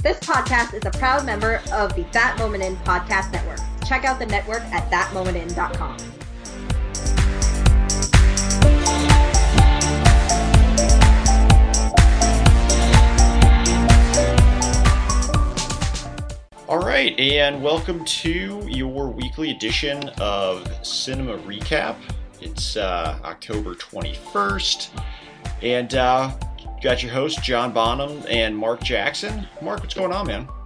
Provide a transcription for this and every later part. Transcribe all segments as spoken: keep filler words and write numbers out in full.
This podcast is a proud member of the That Moment In podcast network. Check out the network at that moment in dot com. All right, and welcome to your weekly edition of Cinema Recap. It's uh, October twenty-first, and uh, you got your hosts, John Bonham and Mark Jackson. Mark, what's going on, man?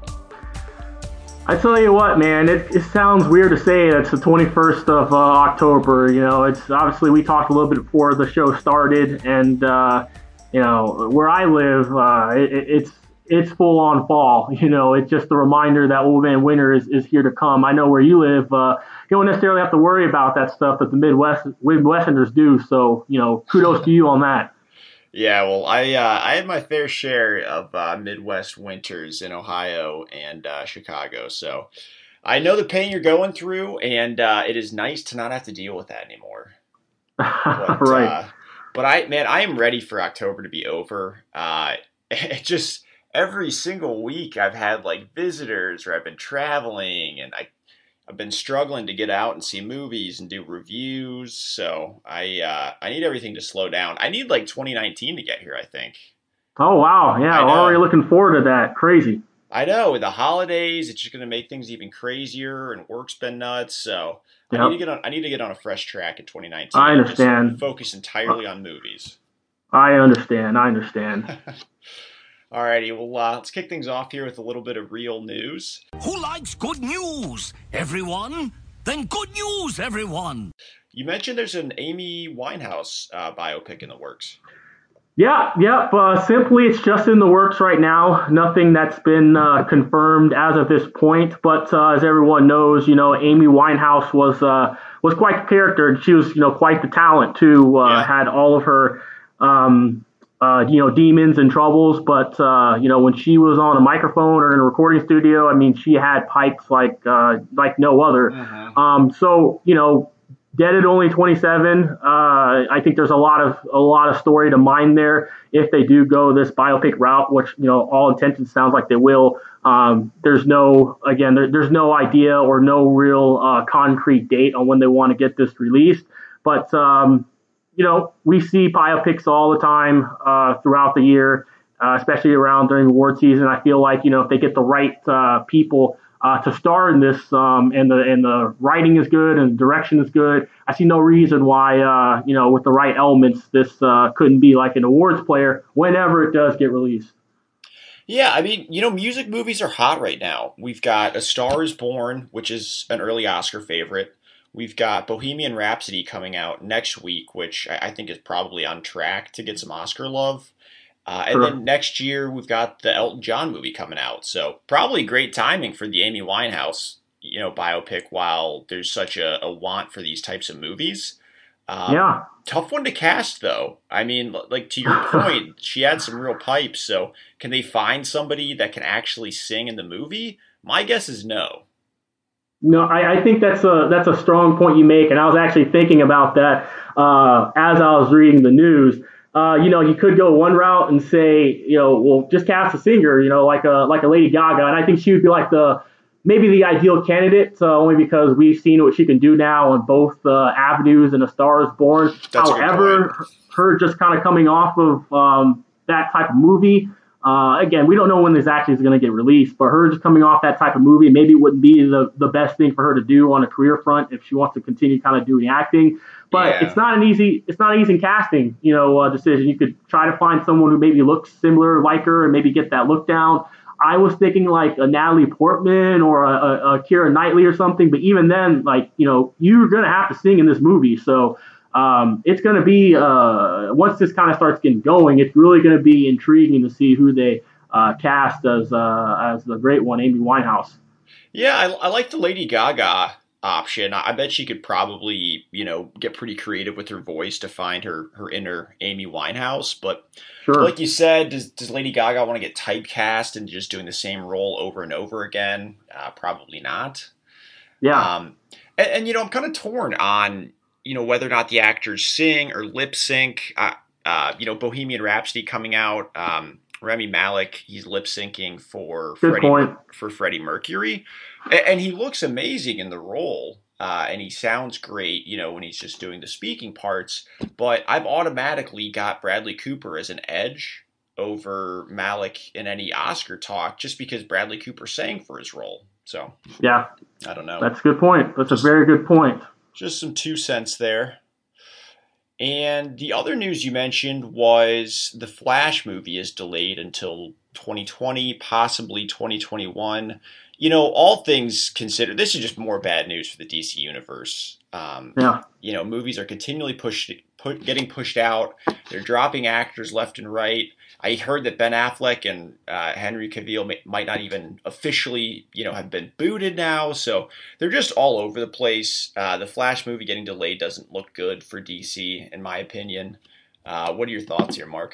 I tell you what, man, it, it sounds weird to say it's the twenty-first of uh, October. You know, it's obviously we talked a little bit before the show started, and uh, you know, where I live, uh, it, it's it's full on fall. You know, it's just a reminder that Old Man Winter is, is here to come. I know where you live, uh, you don't necessarily have to worry about that stuff that the Midwest Midwesterners do. So, you know, kudos to you on that. Yeah, well, I uh, I had my fair share of uh, Midwest winters in Ohio and uh, Chicago, so I know the pain you're going through, and uh, it is nice to not have to deal with that anymore. But, right. Uh, but I, man, I am ready for October to be over. Uh, it just every single week I've had like visitors, or I've been traveling, and I I've been struggling to get out and see movies and do reviews, so I uh, I need everything to slow down. I need like twenty nineteen to get here, I think. Oh, wow. Yeah, already looking forward to that. Crazy. I know. With the holidays, it's just going to make things even crazier, and work's been nuts, so yep. I need to get on I need to get on a fresh track in twenty nineteen. I understand. Just focus entirely on movies. I understand. I understand. Alrighty, well, uh, let's kick things off here with a little bit of real news. Who likes good news? Everyone? Then good news, everyone! You mentioned there's an Amy Winehouse uh, biopic in the works. Yeah, yeah. Uh, simply, it's just in the works right now. Nothing that's been uh, confirmed as of this point. But uh, as everyone knows, you know, Amy Winehouse was uh, was quite the character, and she was, you know, quite the talent too. Uh, yeah. Had all of her. Um, Uh, you know, demons and troubles, but, uh, you know, when she was on a microphone or in a recording studio, I mean, she had pipes like uh, like no other. Uh-huh. Um, so, you know, dead at only twenty-seven, uh, I think there's a lot of a lot of story to mine there if they do go this biopic route, which, you know, all intentions sounds like they will. Um, there's no, again, there, there's no idea or no real uh, concrete date on when they want to get this released, but um you know, we see biopics all the time uh, throughout the year, uh, especially around during award season. I feel like, you know, if they get the right uh, people uh, to star in this, um, and the and the writing is good and the direction is good, I see no reason why, uh, you know, with the right elements, this uh, couldn't be like an awards player whenever it does get released. Yeah, I mean, you know, music movies are hot right now. We've got A Star is Born, which is an early Oscar favorite. We've got Bohemian Rhapsody coming out next week, which I think is probably on track to get some Oscar love. Uh, and Sure. then next year, we've got the Elton John movie coming out. So probably great timing for the Amy Winehouse, you know, biopic while there's such a, a want for these types of movies. Um, yeah. Tough one to cast, though. I mean, like to your point, she had some real pipes. So can they find somebody that can actually sing in the movie? My guess is no. No, I, I think that's a that's a strong point you make, and I was actually thinking about that uh, as I was reading the news. Uh, you know, you could go one route and say, you know, well, just cast a singer, you know, like a like a Lady Gaga, and I think she would be like the maybe the ideal candidate, uh, only because we've seen what she can do now on both uh, avenues in A Star Is Born. That's However, her just kind of coming off of um, that type of movie. Uh, again, we don't know when this actually is going to get released, but her just coming off that type of movie, maybe it wouldn't be the, the best thing for her to do on a career front if she wants to continue kind of doing acting. But Yeah. it's not an easy, it's not an easy casting, you know, uh, decision. You could try to find someone who maybe looks similar like her and maybe get that look down. I was thinking like a Natalie Portman or a, a, a Keira Knightley or something, but even then, like, you know, you're going to have to sing in this movie. So Um, it's going to be, uh, once this kind of starts getting going, it's really going to be intriguing to see who they uh, cast as uh, as the great one, Amy Winehouse. Yeah, I, I like the Lady Gaga option. I bet she could probably, you know, get pretty creative with her voice to find her, her inner Amy Winehouse. But Sure. like you said, does, does Lady Gaga want to get typecast and just doing the same role over and over again? Uh, probably not. Yeah. Um, and, and, you know, I'm kind of torn on, you know, whether or not the actors sing or lip sync. Uh, uh, you know, Bohemian Rhapsody coming out. Um, Rami Malek, he's lip syncing for Good Freddie point. for Freddie Mercury, and, and he looks amazing in the role. Uh, and he sounds great, you know, when he's just doing the speaking parts. But I've automatically got Bradley Cooper as an edge over Malek in any Oscar talk, just because Bradley Cooper sang for his role. So yeah, I don't know. That's a good point. That's just, a very good point. Just some two cents there. And the other news you mentioned was the Flash movie is delayed until twenty twenty, possibly twenty twenty-one. You know, all things considered, this is just more bad news for the D C universe. Um, yeah. You know, movies are continually pushed, put, getting pushed out. They're dropping actors left and right. I heard that Ben Affleck and uh, Henry Cavill may, might not even officially, you know, have been booted now. So they're just all over the place. Uh, the Flash movie getting delayed doesn't look good for D C, in my opinion. Uh, what are your thoughts here, Mark?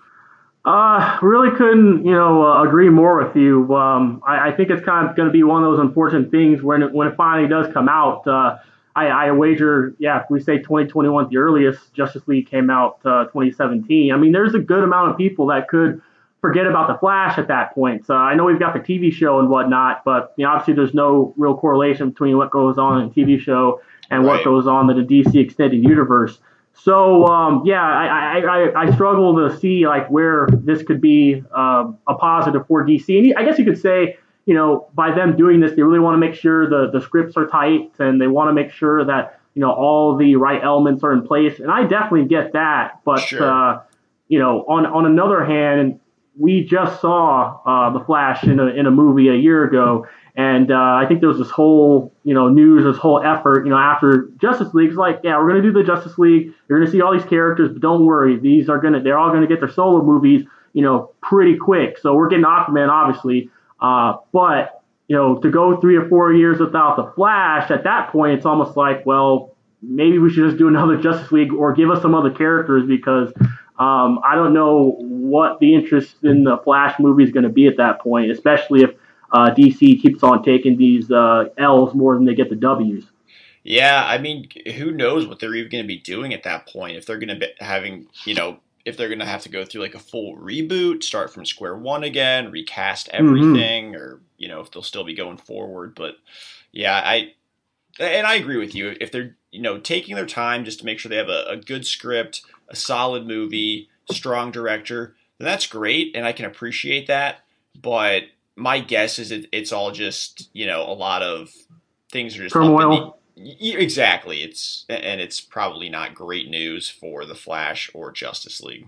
Uh, really couldn't, you know, uh, agree more with you. Um, I, I think it's kind of going to be one of those unfortunate things when it, when it finally does come out. Uh, I, I wager, yeah, if we say twenty twenty-one at the earliest, Justice League came out uh, twenty seventeen. I mean, there's a good amount of people that could forget about the Flash at that point. So I know we've got the T V show and whatnot, but you know, obviously there's no real correlation between what goes on in the T V show and Right. what goes on in the D C extended universe. So, um, yeah, I, I, I, I struggle to see like where this could be uh, a positive for D C. And I guess you could say, you know, by them doing this, they really want to make sure the, the scripts are tight and they want to make sure that, you know, all the right elements are in place. And I definitely get that. But, Sure. uh, you know, on, on another hand, we just saw uh, The Flash in a, in a movie a year ago. And uh, I think there was this whole, you know, news, this whole effort, you know, after Justice League. It's like, yeah, we're going to do the Justice League. You're going to see all these characters, but don't worry. These are going to, they're all going to get their solo movies, you know, pretty quick. So we're getting Aquaman, obviously. Uh, but, you know, to go three or four years without the Flash, at that point, it's almost like, well, maybe we should just do another Justice League or give us some other characters because um, I don't know what the interest in the Flash movie is going to be at that point, especially if Uh, D C keeps on taking these uh, L's more than they get the W's. Yeah, I mean, who knows what they're even going to be doing at that point? If they're going to be having, you know, if they're going to have to go through like a full reboot, start from square one again, recast everything, mm-hmm. or, you know, if they'll still be going forward. But yeah, I, and I agree with you. If they're, you know, taking their time just to make sure they have a, a good script, a solid movie, strong director, then that's great. And I can appreciate that. But my guess is it, it's all just, you know, a lot of things are just turmoil. The, exactly. It's and it's probably not great news for the Flash or Justice League.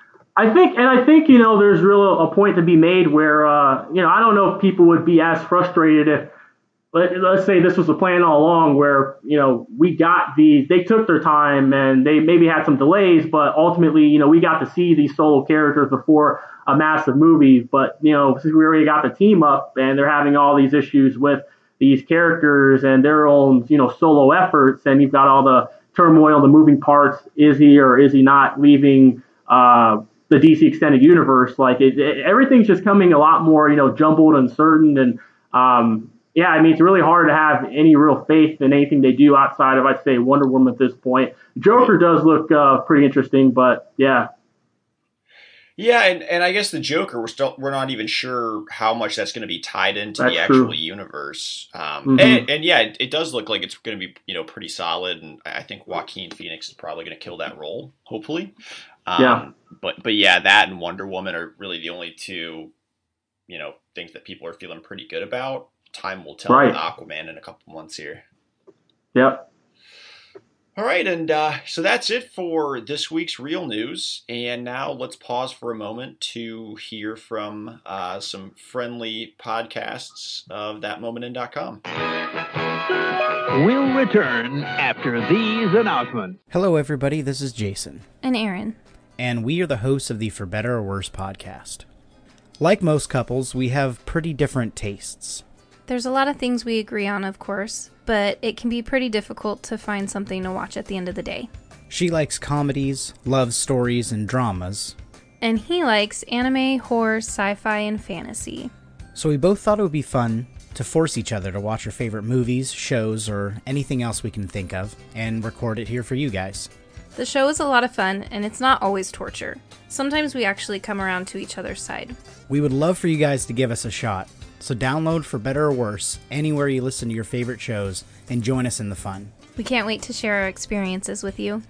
I think, and I think, you know, there's real a point to be made where, uh, you know, I don't know if people would be as frustrated if, let, let's say this was the plan all along where, you know, we got these, they took their time and they maybe had some delays, but ultimately, you know, we got to see these solo characters before a massive movie. But, you know, since we already got the team up and they're having all these issues with these characters and their own, you know, solo efforts, and you've got all the turmoil, the moving parts, is he or is he not leaving uh, the D C extended universe? Like it, it, everything's just coming a lot more, you know, jumbled, uncertain, and um, yeah, I mean, it's really hard to have any real faith in anything they do outside of, I'd say, Wonder Woman at this point. Joker does look uh, pretty interesting, but yeah. Yeah, and, and I guess the Joker, we're still we're not even sure how much that's going to be tied into that's the actual true. universe. Um, mm-hmm. and, and yeah, it, it does look like it's going to be, you know, pretty solid, and I think Joaquin Phoenix is probably going to kill that role, hopefully. Um, yeah. But but yeah, that and Wonder Woman are really the only two, you know, things that people are feeling pretty good about. Time will tell right. with Aquaman in a couple months here. Yep. All right, and uh, so that's it for this week's Real News. And now let's pause for a moment to hear from uh, some friendly podcasts of that moment in dot com. We'll return after these announcements. Hello, everybody. This is Jason. And Aaron. And we are the hosts of the For Better or Worse podcast. Like most couples, we have pretty different tastes. There's a lot of things we agree on, of course, but it can be pretty difficult to find something to watch at the end of the day. She likes comedies, love stories, and dramas. And he likes anime, horror, sci-fi, and fantasy. So we both thought it would be fun to force each other to watch our favorite movies, shows, or anything else we can think of, and record it here for you guys. The show is a lot of fun, and it's not always torture. Sometimes we actually come around to each other's side. We would love for you guys to give us a shot. So download For Better or Worse anywhere you listen to your favorite shows and join us in the fun. We can't wait to share our experiences with you.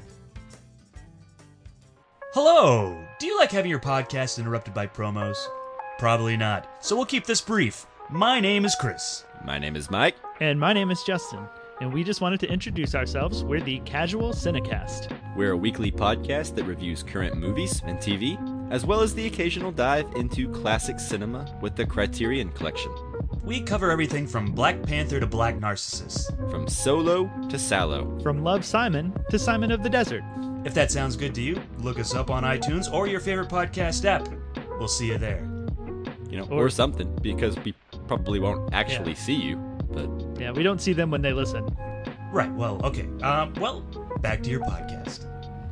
Hello! Do you like having your podcast interrupted by promos? Probably not. So we'll keep this brief. My name is Chris. My name is Mike. And my name is Justin. And we just wanted to introduce ourselves. We're the Casual Cinecast. We're a weekly podcast that reviews current movies and T V, as well as the occasional dive into classic cinema with the Criterion Collection. We cover everything from Black Panther to Black Narcissus. From Solo to Sallow. From Love, Simon to Simon of the Desert. If that sounds good to you, look us up on iTunes or your favorite podcast app. We'll see you there. You know, or, or something, because we probably won't actually yeah. see you. But yeah, we don't see them when they listen. Right, well, okay. Um, well, back to your podcast.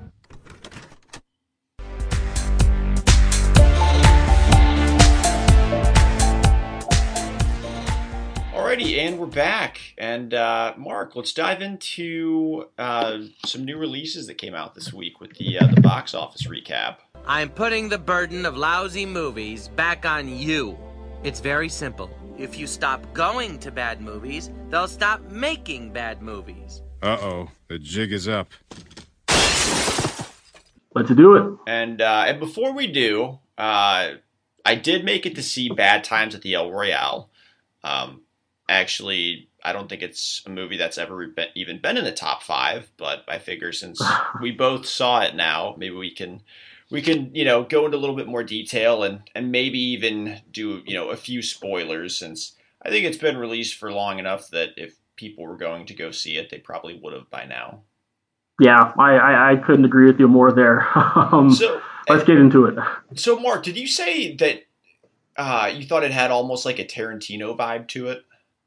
Alrighty, and we're back. And uh, Mark, let's dive into uh, some new releases that came out this week with the uh, the box office recap. I'm putting the burden of lousy movies back on you. It's very simple. If you stop going to bad movies, they'll stop making bad movies. Uh-oh, the jig is up. Let's do it. And uh, and before we do, uh, I did make it to see Bad Times at the El Royale. Um, actually, I don't think it's a movie that's ever been, even been in the top five, but I figure since we both saw it now, maybe we can... We can, you know, go into a little bit more detail and, and maybe even do, you know, a few spoilers, since I think it's been released for long enough that if people were going to go see it, they probably would have by now. Yeah, I, I, I couldn't agree with you more there. um, so, let's get into it. So, Mark, did you say that uh, you thought it had almost like a Tarantino vibe to it?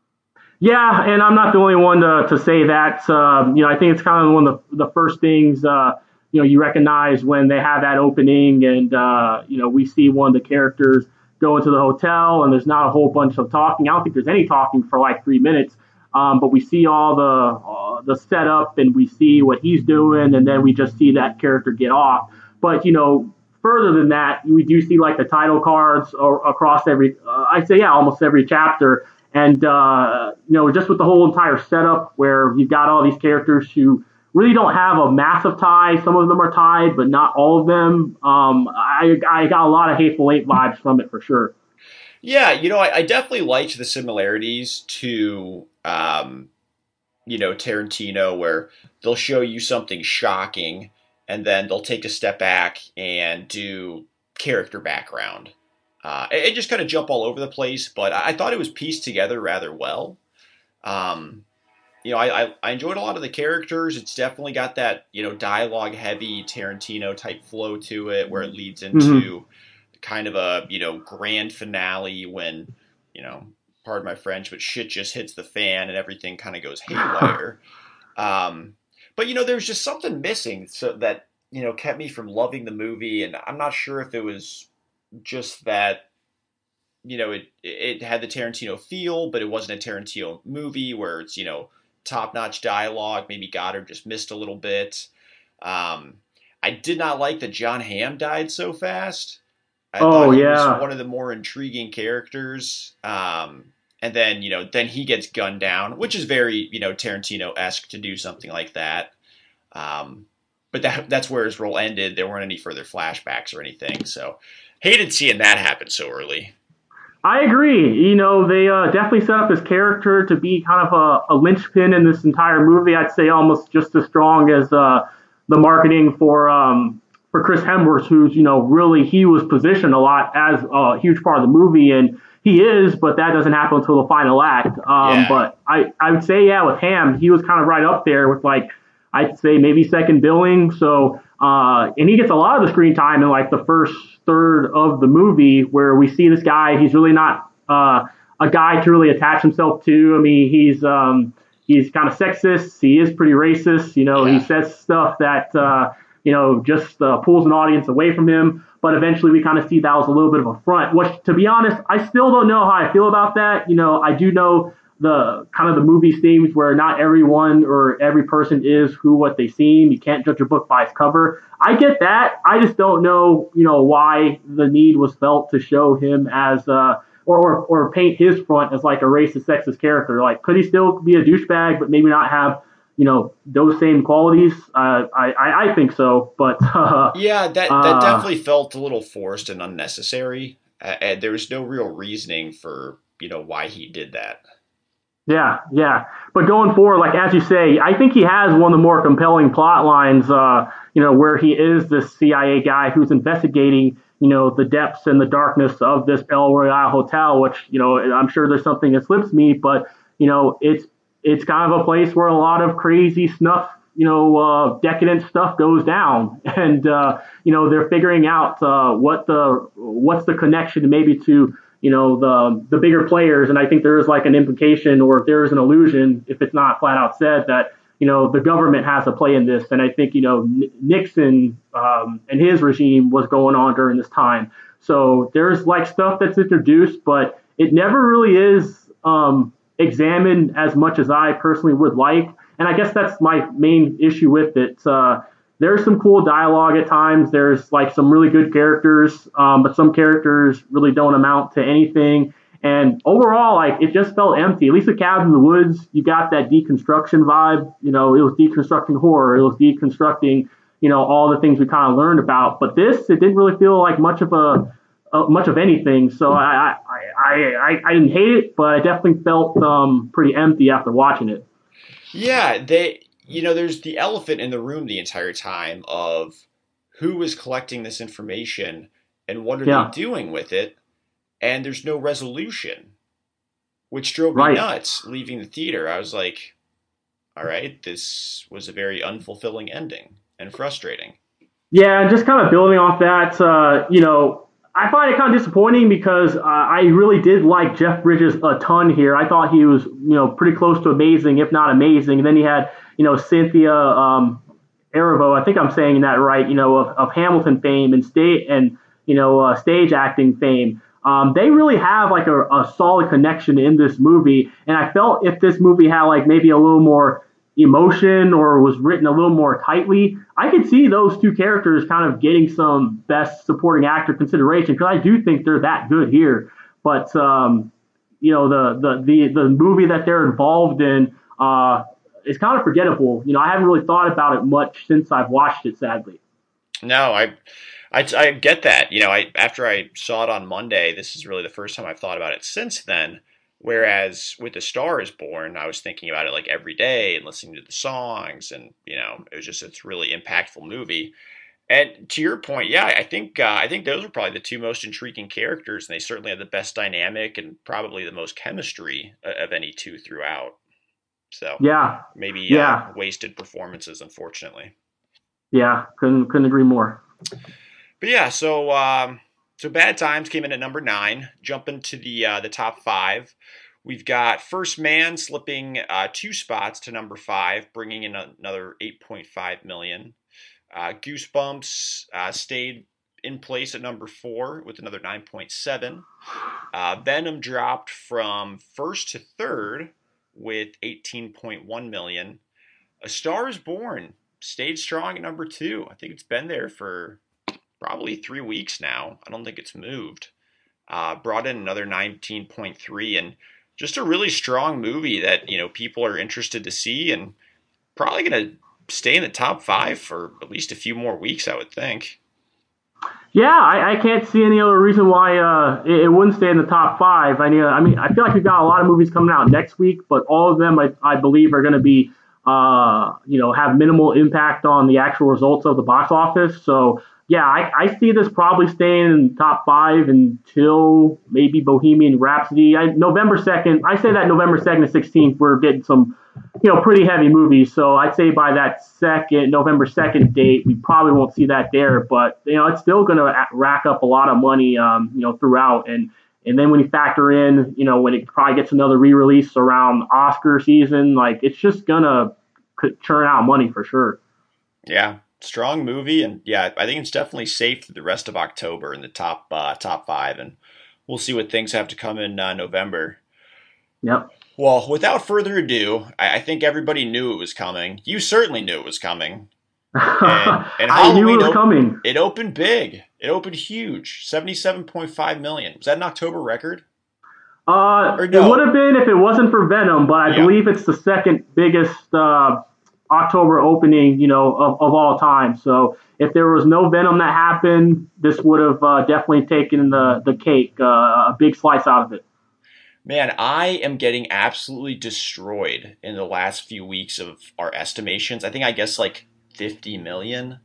Yeah, and I'm not the only one to, to say that. Um, you know, I think it's kind of one of the, the first things uh, you know, you recognize when they have that opening and, uh, you know, we see one of the characters go into the hotel and there's not a whole bunch of talking. I don't think there's any talking for like three minutes, um, but we see all the uh, the setup and we see what he's doing, and then we just see that character get off. But, you know, further than that, we do see like the title cards or, across every, uh, I'd say, yeah, almost every chapter. And, uh, you know, just with the whole entire setup where you've got all these characters who really don't have a massive tie. Some of them are tied, but not all of them. Um, I, I got a lot of Hateful Eight vibes from it for sure. Yeah, you know, I, I definitely liked the similarities to, um, you know, Tarantino, where they'll show you something shocking and then they'll take a step back and do character background. Uh, it, it just kind of jump all over the place, but I, I thought it was pieced together rather well. Um, You know, I, I enjoyed a lot of the characters. It's definitely got that, you know, dialogue-heavy Tarantino-type flow to it, where it leads into mm-hmm. kind of a, you know, grand finale when, you know, pardon my French, but shit just hits the fan and everything kind of goes haywire. um, but, you know, there was just something missing so that, you know, kept me from loving the movie. And I'm not sure if it was just that, you know, it it had the Tarantino feel, but it wasn't a Tarantino movie where it's, you know, top-notch dialogue. Maybe Goddard just missed a little bit. Um, I did not like that John Hamm died so fast. I oh, thought he yeah. was one of the more intriguing characters. Um, and then, you know, then he gets gunned down, which is very, you know, Tarantino-esque to do something like that. Um, but that that's where his role ended. There weren't any further flashbacks or anything. So hated seeing that happen so early. I agree. You know, they uh, definitely set up his character to be kind of a, a linchpin in this entire movie. I'd say almost just as strong as uh, the marketing for um, for Chris Hemsworth, who's, you know, really, he was positioned a lot as a huge part of the movie, and he is, but that doesn't happen until the final act. Um, yeah. But I, I would say, yeah, with Hamm, he was kind of right up there with, like, I'd say maybe second billing. So, uh, and he gets a lot of the screen time in like the first third of the movie, where we see this guy. He's really not uh, a guy to really attach himself to. I mean, he's um, he's kind of sexist. He is pretty racist. You know, yeah. he says stuff that uh, you know just uh, pulls an audience away from him. But eventually, we kind of see that was a little bit of a front. Which, to be honest, I still don't know how I feel about that. You know, I do know the kind of the movie themes where not everyone or every person is who what they seem. You can't judge a book by its cover. I get that. I just don't know, you know, why the need was felt to show him as uh or or, or paint his front as like a racist, sexist character. Like, could he still be a douchebag, but maybe not have, you know, those same qualities? Uh, I, I I think so, but uh, yeah, that that uh, definitely felt a little forced and unnecessary. Uh, and there was no real reasoning for, you know, why he did that. Yeah, yeah. But going forward, like as you say, I think he has one of the more compelling plot lines, uh, you know, where he is this C I A guy who's investigating, you know, the depths and the darkness of this El Royale Hotel, which, you know, I'm sure there's something that slips me, but, you know, it's it's kind of a place where a lot of crazy snuff, you know, uh, decadent stuff goes down. And, uh, you know, they're figuring out uh, what the what's the connection maybe to, you know, the the bigger players. And I think there is like an implication, or if there is an illusion, if it's not flat out said, that, you know, the government has a play in this. And I think, you know, Nixon um, and his regime was going on during this time. So there's like stuff that's introduced, but it never really is um, examined as much as I personally would like. And I guess that's my main issue with it. Uh, There's some cool dialogue at times. There's like some really good characters, um, but some characters really don't amount to anything. And overall, like, it just felt empty. At least with Cabin in the Woods, you got that deconstruction vibe. You know, it was deconstructing horror. It was deconstructing, you know, all the things we kind of learned about. But this, it didn't really feel like much of a uh, much of anything. So I I, I I I didn't hate it, but I definitely felt um, pretty empty after watching it. Yeah, they. You know, there's the elephant in the room the entire time of who is collecting this information and what are Yeah. they doing with it, and there's no resolution, which drove Right. me nuts leaving the theater. I was like, all right, this was a very unfulfilling ending and frustrating. Yeah, and just kind of building off that, uh, you know, I find it kind of disappointing because uh, I really did like Jeff Bridges a ton here. I thought he was, you know, pretty close to amazing, if not amazing. And then he had, you know, Cynthia um, Erivo, I think I'm saying that right, you know, of, of Hamilton fame and state and, you know, uh, stage acting fame. Um, they really have like a, a solid connection in this movie. And I felt if this movie had like maybe a little more emotion or was written a little more tightly, I could see those two characters kind of getting some best supporting actor consideration, because I do think they're that good here. But um, you know, the, the the the movie that they're involved in uh, is kind of forgettable. You know, I haven't really thought about it much since I've watched it, sadly. No, I, I, I get that. You know, I after I saw it on Monday, this is really the first time I've thought about it since then. Whereas with A Star Is Born, I was thinking about it like every day and listening to the songs, and you know, it was just it's a really impactful movie. And to your point, yeah, I think uh, I think those are probably the two most intriguing characters, and they certainly have the best dynamic and probably the most chemistry of any two throughout. So Yeah, maybe yeah, uh, wasted performances, unfortunately. yeah. Couldn't couldn't agree more. But yeah, so um, so Bad Times came in at number nine. Jumping to the uh, the top five, we've got First Man slipping uh, two spots to number five, bringing in another eight point five million. Uh, Goosebumps uh, stayed in place at number four with another nine point seven. Uh, Venom dropped from first to third with eighteen point one million. A Star Is Born stayed strong at number two. I think it's been there for probably three weeks now. I don't think it's moved. Uh, brought in another nineteen point three, and just a really strong movie that, you know, people are interested to see, and probably going to stay in the top five for at least a few more weeks, I would think. Yeah, I, I can't see any other reason why uh, it, it wouldn't stay in the top five. I mean, I mean, I feel like we've got a lot of movies coming out next week, but all of them, I, I believe, are going to be, uh, you know, have minimal impact on the actual results of the box office. So, yeah, I, I see this probably staying in the top five until maybe Bohemian Rhapsody. I, November second, I say that November second to sixteenth, we're getting some, you know, pretty heavy movies. So I'd say by that second, November second date, we probably won't see that there. But, you know, it's still going to rack up a lot of money, um, you know, throughout. And and then when you factor in, you know, when it probably gets another re-release around Oscar season, like, it's just going to churn out money for sure. Yeah. Strong movie, and yeah, I think it's definitely safe through the rest of October in the top uh, top five, and we'll see what things have to come in uh, November. Yep. Well, without further ado, I, I think everybody knew it was coming. You certainly knew it was coming. And, and I knew it was op- coming. It opened big. It opened huge. seventy-seven point five million. Was that an October record? Uh, Or no? It would have been if it wasn't for Venom, but I Yeah. believe it's the second biggest uh, October opening, you know, of, of all time. So if there was no Venom that happened, this would have uh, definitely taken the the cake, uh, a big slice out of it. Man, I am getting absolutely destroyed in the last few weeks of our estimations. I think I guess like fifty million.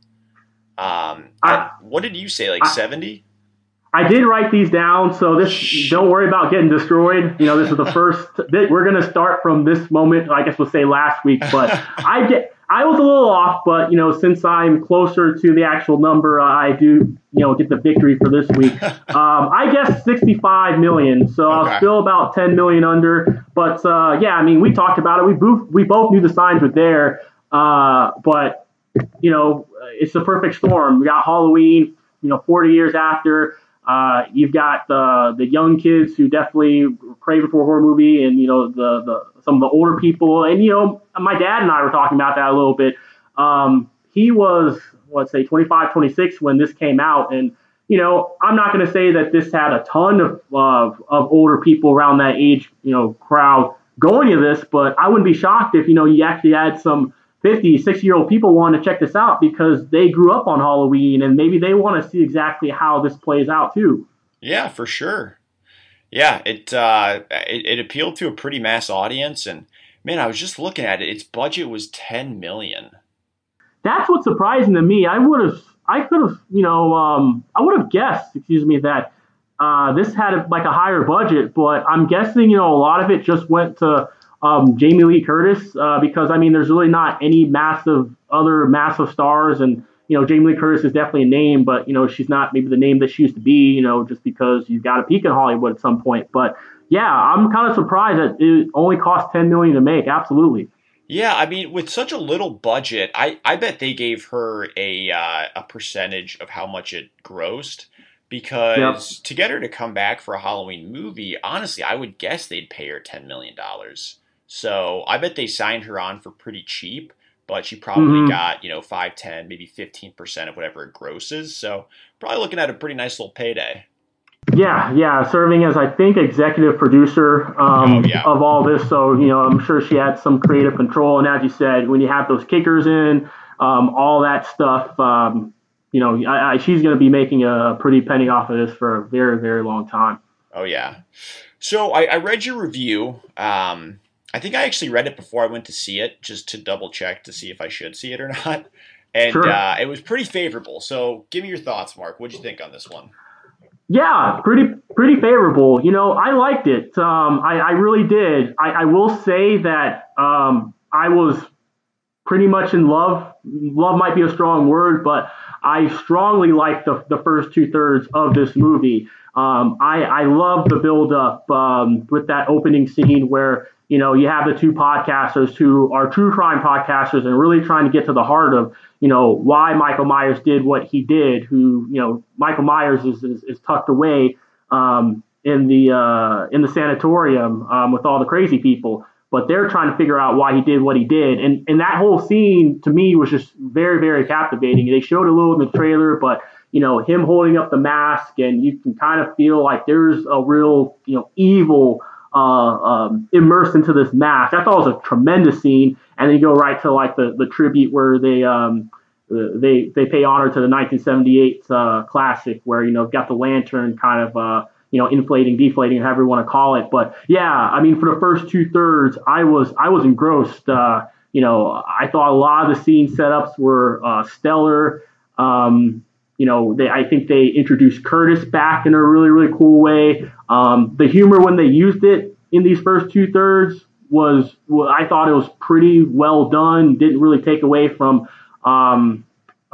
Um, I, what did you say? Like seventy? I did write these down, so this don't worry about getting destroyed. You know, this is the first. We're going to start from this moment. I guess we'll say last week, but I get. I was a little off, but you know, since I'm closer to the actual number, uh, I do, you know, get the victory for this week. Um, I guess sixty-five million, so okay. I was still about ten million under. But uh, yeah, I mean, we talked about it. We both we both knew the signs were there, uh, but you know, it's the perfect storm. We got Halloween, you know, forty years after. Uh, you've got the the young kids who definitely crave for a horror movie, and you know the the some of the older people, and you know my dad and I were talking about that a little bit. Um, he was let's say twenty-five, twenty-six when this came out, and you know I'm not going to say that this had a ton of, of of older people around that age, you know, crowd going to this, but I wouldn't be shocked if you know you actually had some fifty, sixty-year-old people want to check this out because they grew up on Halloween and maybe they want to see exactly how this plays out too. Yeah, for sure. Yeah, it, uh, it it appealed to a pretty mass audience, and man, I was just looking at it. Its budget was ten million. That's what's surprising to me. I would have, I could have, you know, um, I would have guessed, excuse me, that uh, this had a, like a higher budget, but I'm guessing, you know, a lot of it just went to Um, Jamie Lee Curtis, uh, because I mean, there's really not any massive other massive stars, and you know, Jamie Lee Curtis is definitely a name, but you know, she's not maybe the name that she used to be, you know, just because you've got to peak in Hollywood at some point. But yeah, I'm kind of surprised that it only cost ten million dollars to make. Absolutely. Yeah, I mean, with such a little budget, I, I bet they gave her a uh, a percentage of how much it grossed. Because yep. to get her to come back for a Halloween movie, honestly, I would guess they'd pay her ten million dollars. So I bet they signed her on for pretty cheap, but she probably mm-hmm. got, you know, five, ten, maybe fifteen percent of whatever it grosses. So probably looking at a pretty nice little payday. Yeah, yeah, serving as, I think, executive producer um, oh, yeah. of all this. So, you know, I'm sure she had some creative control. And as you said, when you have those kickers in, um, all that stuff, um, you know, I, I, she's going to be making a pretty penny off of this for a very, very long time. Oh, yeah. So I, I read your review. Um, I think I actually read it before I went to see it, just to double check to see if I should see it or not. And sure. uh, it was pretty favorable. So give me your thoughts, Mark. What'd you think on this one? Yeah, pretty pretty favorable. You know, I liked it. Um, I, I really did. I, I will say that um, I was pretty much in love. Love might be a strong word, but I strongly liked the, the first two thirds of this movie. Um, I, I love the build up um, with that opening scene where, you know, you have the two podcasters who are true crime podcasters and really trying to get to the heart of, you know, why Michael Myers did what he did, who, you know, Michael Myers is, is, is tucked away um, in the uh, in the sanatorium um, with all the crazy people. But they're trying to figure out why he did what he did. And and that whole scene, to me, was just very, very captivating. They showed a little in the trailer, but, you know, him holding up the mask, and you can kind of feel like there's a real, you know, evil uh, um, immersed into this mask. I thought it was a tremendous scene. And then you go right to, like, the, the tribute where they um, they they pay honor to the nineteen seventy-eight uh, classic where, you know, got the lantern kind of uh, you know, inflating, deflating, however you want to call it. But yeah, I mean, for the first two thirds, I was I was engrossed. Uh, you know, I thought a lot of the scene setups were uh, stellar. Um, you know, they I think they introduced Curtis back in a really, really cool way. Um, the humor when they used it in these first two thirds was, well, I thought it was pretty well done. Didn't really take away from um,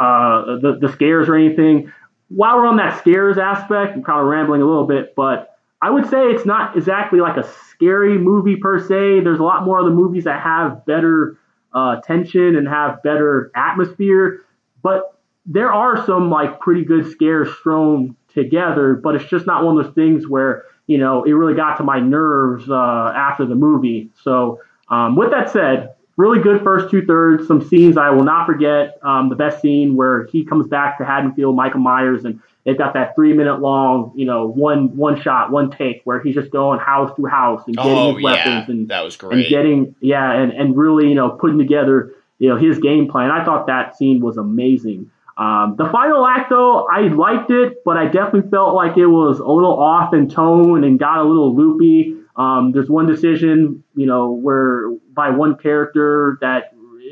uh, the, the scares or anything. While we're on that scares aspect, I'm kind of rambling a little bit, but I would say it's not exactly like a scary movie per se. There's a lot more of the movies that have better uh, tension and have better atmosphere, but there are some like pretty good scares thrown together, but it's just not one of those things where you know, it really got to my nerves uh, after the movie. So um, with that said, really good first two thirds, some scenes I will not forget. Um, the best scene where he comes back to Haddonfield, Michael Myers, and they've got that three minute long, you know, one one shot, one take where he's just going house through house and getting Oh his weapons yeah, and that was great. and getting yeah, and, and really, you know, putting together, you know, his game plan. I thought that scene was amazing. Um, the final act, though, I liked it, but I definitely felt like it was a little off in tone and got a little loopy. Um, there's one decision, you know, where by one character that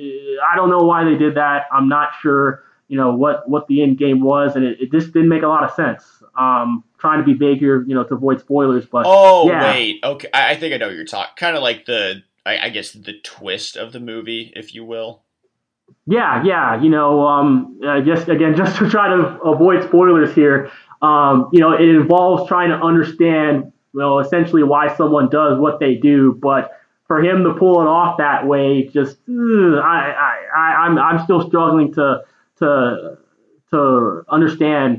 I don't know why they did that. I'm not sure, you know, what, what the end game was, and it, it just didn't make a lot of sense. Um, trying to be vague here, you know, to avoid spoilers, but oh yeah. wait, okay, I, I think I know what you're talking. Kind of like the, I, I guess, the twist of the movie, if you will. Yeah, yeah, you know, um, uh, just again, just to try to avoid spoilers here, um, you know, it involves trying to understand, you know, essentially why someone does what they do. But for him to pull it off that way, just ugh, I, I, I, I'm, I'm still struggling to, to, to understand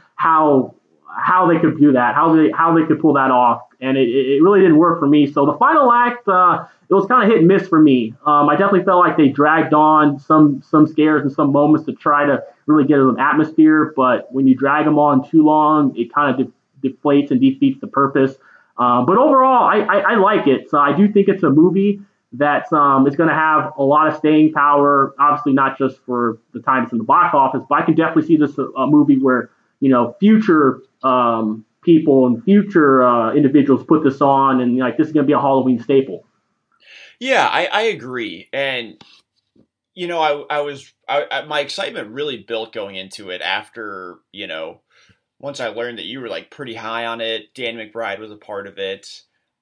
how, how they could do that, how they, how they could pull that off, and it, it really didn't work for me. So the final act, uh, it was kind of hit and miss for me. Um, I definitely felt like they dragged on some some scares and some moments to try to really get an atmosphere. But when you drag them on too long, it kind of de- deflates and defeats the purpose. Um, but overall, I, I, I like it. So I do think it's a movie that um, is going to have a lot of staying power. Obviously, not just for the time it's in the box office, but I can definitely see this a, a movie where, you know, future um, people and future uh, individuals put this on, and like this is going to be a Halloween staple. Yeah, I, I agree. And, you know, I, I was, I, I, my excitement really built going into it after, you know, once I learned that you were like pretty high on it. Dan McBride was a part of it.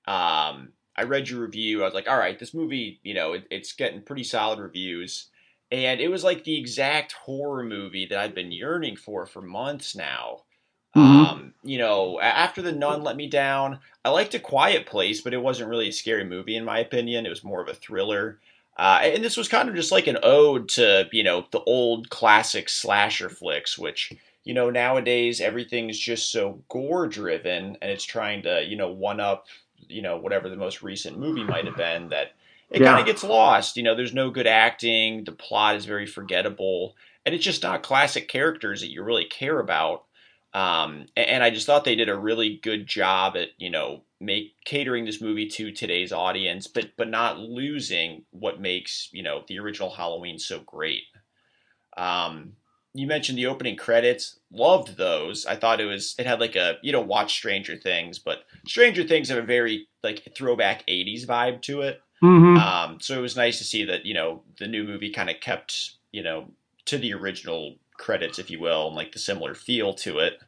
Um, I read your review. I was like, all right, this movie, you know, it, it's getting pretty solid reviews. And it was like the exact horror movie that I've been yearning for for months now. Mm-hmm. Um, you know, after The Nun let me down, I liked A Quiet Place, but it wasn't really a scary movie in my opinion. It was more of a thriller. Uh, and this was kind of just like an ode to, you know, the old classic slasher flicks, which, you know, nowadays everything's just so gore driven and it's trying to, you know, one up, you know, whatever the most recent movie might have been, that it Yeah. kind of gets lost. You know, there's no good acting. The plot is very forgettable and it's just not classic characters that you really care about. Um, and I just thought they did a really good job at, you know, make catering this movie to today's audience, but but not losing what makes, you know, the original Halloween so great. Um, you mentioned the opening credits, loved those. I thought it was, it had like a, you don't watch Stranger Things, but Stranger Things have a very like throwback eighties vibe to it. Mm-hmm. Um, so it was nice to see that, you know, the new movie kind of kept, you know, to the original credits, if you will, and like the similar feel to it.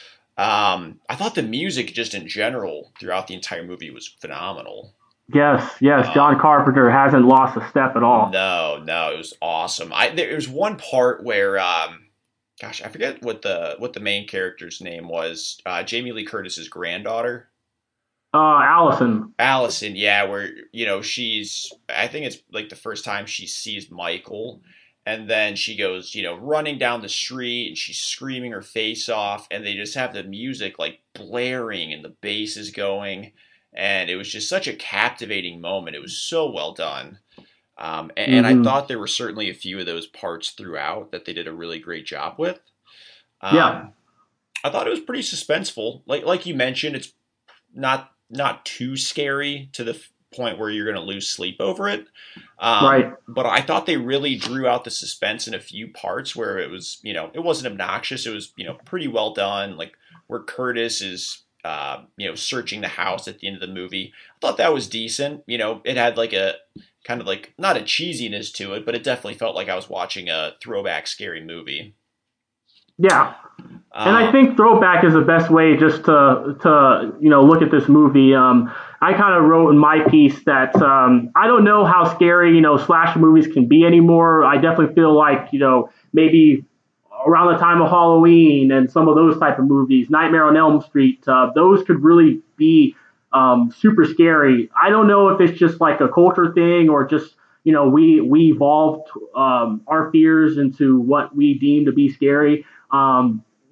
Um, I thought the music just in general throughout the entire movie was phenomenal. Yes, yes. Um, John Carpenter hasn't lost a step at all. No, no, it was awesome. I there was one part where, um, gosh, I forget what the what the main character's name was. Uh, Jamie Lee Curtis's granddaughter. Uh, Allison. Allison, yeah, where, you know, she's, I think it's like the first time she sees Michael. And then she goes, you know, running down the street and she's screaming her face off. And they just have the music like blaring and the bass is going. And it was just such a captivating moment. It was so well done. Um, and, mm-hmm. and I thought there were certainly a few of those parts throughout that they did a really great job with. Um, yeah. I thought it was pretty suspenseful. Like like you mentioned, it's not not too scary to the point where you're going to lose sleep over it. Um, right. But I thought they really drew out the suspense in a few parts where it was, you know, it wasn't obnoxious. It was, you know, pretty well done. Like where Curtis is, uh, you know, searching the house at the end of the movie. I thought that was decent. You know, it had like a kind of like, not a cheesiness to it, but it definitely felt like I was watching a throwback scary movie. Yeah. Um, and I think throwback is the best way just to, to you know, look at this movie. Um, I kind of wrote in my piece that um, I don't know how scary, you know, slasher movies can be anymore. I definitely feel like, you know, maybe around the time of Halloween and some of those type of movies, Nightmare on Elm Street, uh, those could really be um, super scary. I don't know if it's just like a culture thing or just, you know, we, we evolved um, our fears into what we deem to be scary. Um,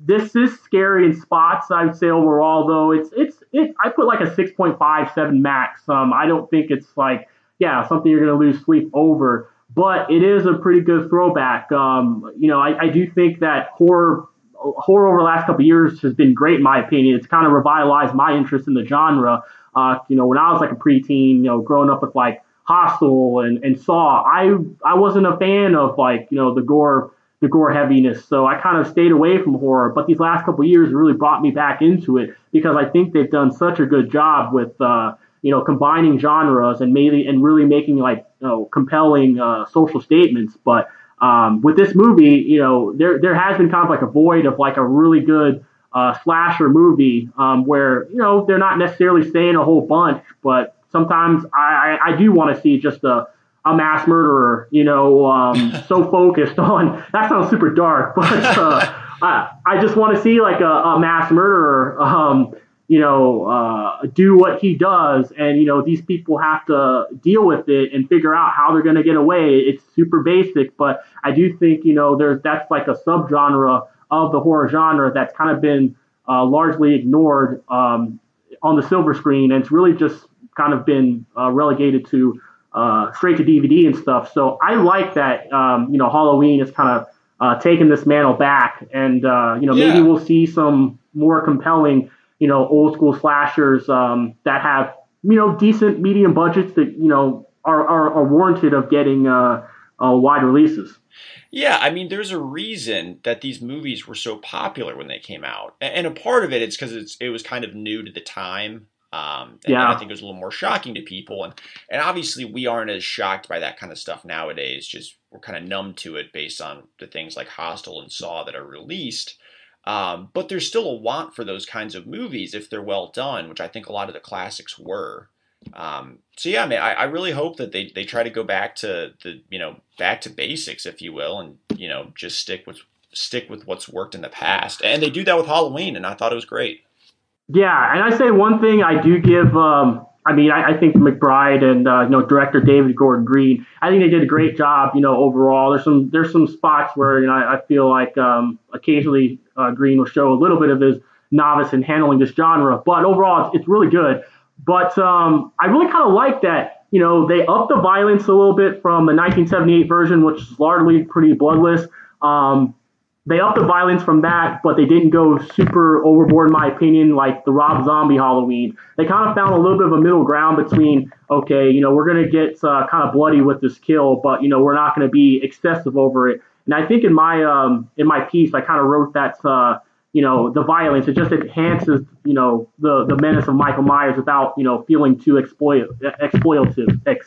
this is scary in spots, I would say overall, though. It's, it's, it, I put like a six point five seven max. Um, I don't think it's like, yeah, something you're going to lose sleep over, but it is a pretty good throwback. Um, you know, I, I do think that horror, horror over the last couple of years has been great, in my opinion. It's kind of revitalized my interest in the genre. Uh, you know, when I was like a preteen, you know, growing up with like Hostel and, and Saw, I, I wasn't a fan of like, you know, the gore, the gore heaviness. So I kind of stayed away from horror, but these last couple of years really brought me back into it because I think they've done such a good job with, uh, you know, combining genres and maybe, and really making like, you know, compelling, uh, social statements. But, um, with this movie, you know, there, there has been kind of like a void of like a really good, uh, slasher movie, um, where, you know, they're not necessarily saying a whole bunch, but sometimes I, I, I do want to see just a, a mass murderer, you know, um, so focused on, that sounds super dark, but uh, I, I just want to see like a, a mass murderer, um, you know, uh, do what he does. And, you know, these people have to deal with it and figure out how they're going to get away. It's super basic, but I do think, you know, there's, that's like a subgenre of the horror genre that's kind of been uh, largely ignored um, on the silver screen. And it's really just kind of been uh, relegated to uh, straight to D V D and stuff. So I like that, um, you know, Halloween is kind of uh, taking this mantle back, and, uh, you know, Yeah. maybe we'll see some more compelling, you know, old school slashers um, that have, you know, decent medium budgets that, you know, are, are, are warranted of getting uh, uh, wide releases. Yeah, I mean, there's a reason that these movies were so popular when they came out, and a part of it is because it's it was kind of new to the time. Um, and, Yeah. and I think it was a little more shocking to people, and and obviously we aren't as shocked by that kind of stuff nowadays. Just we're kind of numb to it based on the things like Hostel and Saw that are released. Um, but there's still a want for those kinds of movies if they're well done, which I think a lot of the classics were. Um, so yeah, man, I, I really hope that they, they try to go back to the, you know, back to basics, if you will, and, you know, just stick with, stick with what's worked in the past. And they do that with Halloween, and I thought it was great. Yeah, and I say one thing I do give, um, I mean, I, I think McBride and, uh, you know, director David Gordon Green, I think they did a great job, you know, overall. There's some, there's some spots where, you know, I, I feel like um, occasionally uh, Green will show a little bit of his novice in handling this genre, but overall it's, it's really good. But um, I really kind of like that, you know, they upped the violence a little bit from the nineteen seventy-eight version, which is largely pretty bloodless. Um, they upped the violence from that, but they didn't go super overboard, in my opinion, like the Rob Zombie Halloween. They kind of found a little bit of a middle ground between, okay, you know, we're going to get uh, kind of bloody with this kill, but, you know, we're not going to be excessive over it. And I think in my um, in my piece, I kind of wrote that, uh, you know, the violence, it just enhances, you know, the, the menace of Michael Myers without, you know, feeling too exploit, exploitative. Ex,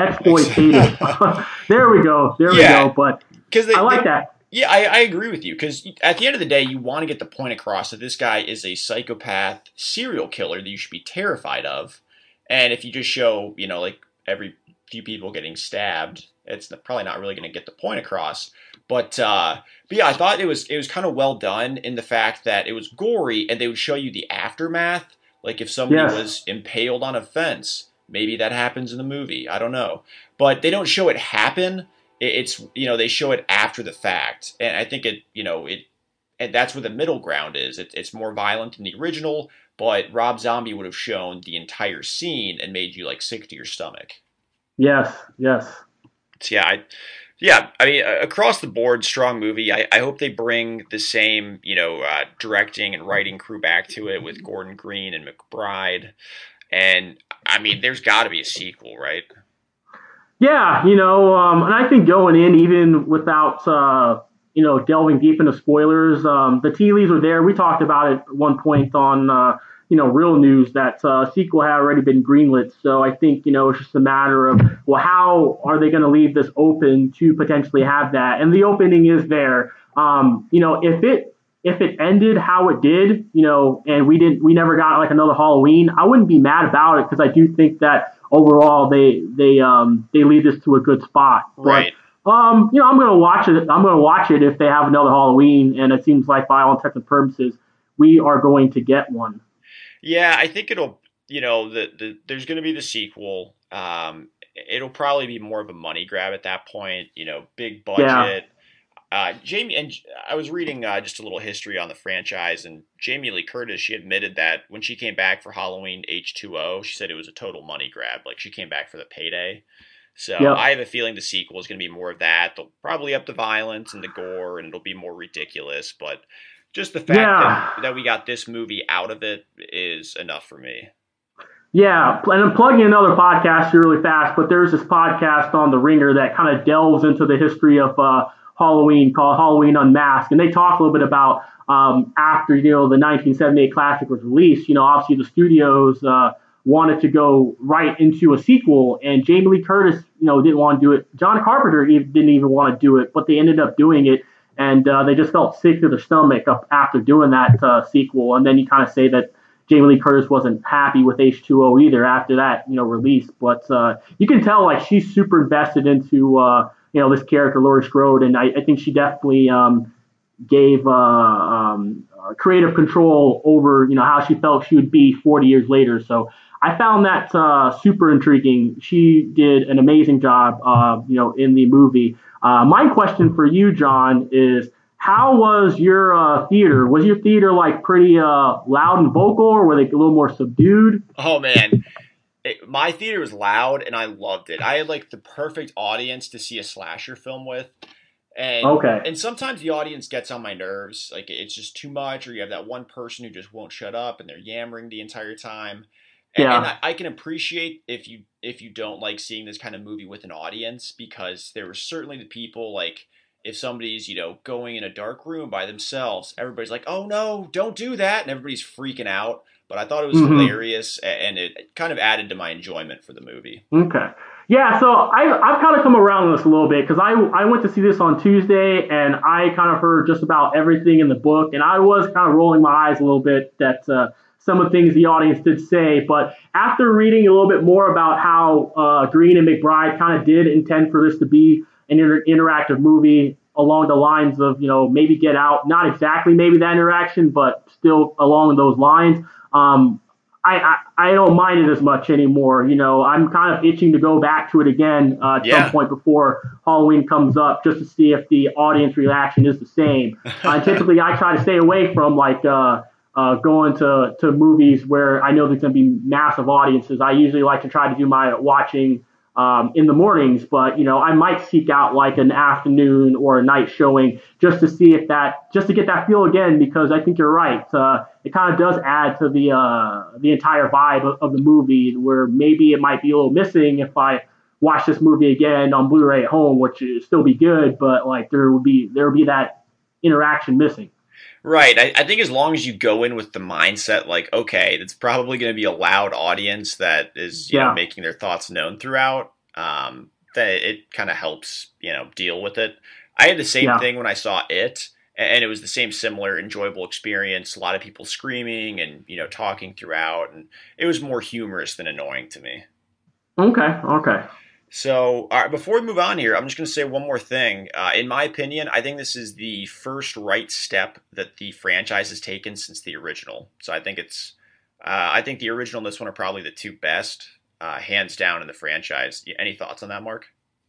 exploitative. There we go. There Yeah. we go. But they, I like they, that. Yeah, I, I agree with you, because at the end of the day, you want to get the point across that this guy is a psychopath serial killer that you should be terrified of. And if you just show, you know, like every few people getting stabbed, it's probably not really going to get the point across. But, uh, but yeah, I thought it was it was kind of well done in the fact that it was gory, and they would show you the aftermath. Like if somebody Yes. was impaled on a fence, maybe that happens in the movie. I don't know. But they don't show it happen. It's, you know, they show it after the fact. And I think it, you know, it, and that's where the middle ground is. It, it's more violent than the original, but Rob Zombie would have shown the entire scene and made you like sick to your stomach. Yes, yes. So, yeah, I, yeah, I mean, uh, across the board, strong movie. I, I hope they bring the same, you know, uh, directing and writing crew back to it with Gordon Green and McBride. And I mean, there's got to be a sequel, right? Yeah, you know, um, and I think going in, even without, uh, you know, delving deep into spoilers, um, the tea leaves were there. We talked about it at one point on, uh, you know, Real News that uh, sequel had already been greenlit. So I think, you know, it's just a matter of, well, how are they going to leave this open to potentially have that? And the opening is there. Um, you know, if it if it ended how it did, you know, and we didn't, we never got like another Halloween, I wouldn't be mad about it, because I do think that overall they they um they lead this to a good spot. But, Right. Um, you know, I'm gonna watch it. I'm gonna watch it if they have another Halloween, and it seems like by all intents and purposes, we are going to get one. Yeah, I think it'll, you know, the, the there's going to be the sequel. Um, it'll probably be more of a money grab at that point, you know, big budget. Yeah. Uh, Jamie, and I was reading uh, just a little history on the franchise, and Jamie Lee Curtis, she admitted that when she came back for Halloween H two O, she said it was a total money grab. Like, she came back for the payday. So yep. I have a feeling the sequel is going to be more of that. They'll probably up the violence and the gore, and it'll be more ridiculous. But just the fact yeah. that, that we got this movie out of it is enough for me. Yeah, and I'm plugging another podcast here really fast, but there's this podcast on The Ringer that kind of delves into the history of uh, Halloween called Halloween Unmasked, and they talk a little bit about um, after, you know, the nineteen seventy-eight classic was released, you know, obviously the studios uh, wanted to go right into a sequel, and Jamie Lee Curtis, you know, didn't want to do it. John Carpenter didn't even want to do it, but they ended up doing it, and uh, they just felt sick to their stomach up after doing that uh, sequel, and then you kind of say that Jamie Lee Curtis wasn't happy with H two O either after that, you know, release. But uh, you can tell, like, she's super invested into, uh, you know, this character, Laurie Strode, and I, I think she definitely um, gave uh, um, uh, creative control over, you know, how she felt she would be forty years later. So I found that uh, super intriguing. She did an amazing job, uh, you know, in the movie. Uh, my question for you, John, is, how was your uh, theater? Was your theater like pretty uh, loud and vocal, or were they a little more subdued? Oh man, it, my theater was loud, and I loved it. I had like the perfect audience to see a slasher film with, and okay. And sometimes the audience gets on my nerves. Like, it's just too much, or you have that one person who just won't shut up, and they're yammering the entire time. And, yeah. and I, I can appreciate if you if you don't like seeing this kind of movie with an audience, because there were certainly the people like. If somebody's, you know, going in a dark room by themselves, everybody's like, oh no, don't do that. And everybody's freaking out. But I thought it was mm-hmm. hilarious, and it kind of added to my enjoyment for the movie. Okay. Yeah, so I, I've kind of come around on this a little bit, because I, I went to see this on Tuesday, and I kind of heard just about everything in the book. And I was kind of rolling my eyes a little bit that uh, some of the things the audience did say. But after reading a little bit more about how uh, Green and McBride kind of did intend for this to be an inter- interactive movie along the lines of, you know, maybe Get Out, not exactly maybe that interaction, but still along those lines. Um, I, I, I don't mind it as much anymore. You know, I'm kind of itching to go back to it again uh, at yeah. some point before Halloween comes up, just to see if the audience reaction is the same. uh, typically, I try to stay away from like uh, uh, going to, to movies where I know there's going to be massive audiences. I usually like to try to do my watching Um, in the mornings, but, you know, I might seek out like an afternoon or a night showing just to see if that, just to get that feel again, because I think you're right. Uh, it kind of does add to the uh, the entire vibe of, of the movie, where maybe it might be a little missing if I watch this movie again on Blu-ray at home, which would still be good, but like there would be there would be that interaction missing. Right. I, I think as long as you go in with the mindset like, okay, it's probably going to be a loud audience that is, you yeah. know, making their thoughts known throughout, um, that it kind of helps, you know, deal with it. I had the same yeah. thing when I saw It, and it was the same similar enjoyable experience. A lot of people screaming and, you know, talking throughout, and it was more humorous than annoying to me. Okay. Okay. So, all right, before we move on here, I'm just going to say one more thing. Uh, in my opinion, I think this is the first right step that the franchise has taken since the original. So I think it's, uh, I think the original and this one are probably the two best, uh, hands down in the franchise. Any thoughts on that, Mark?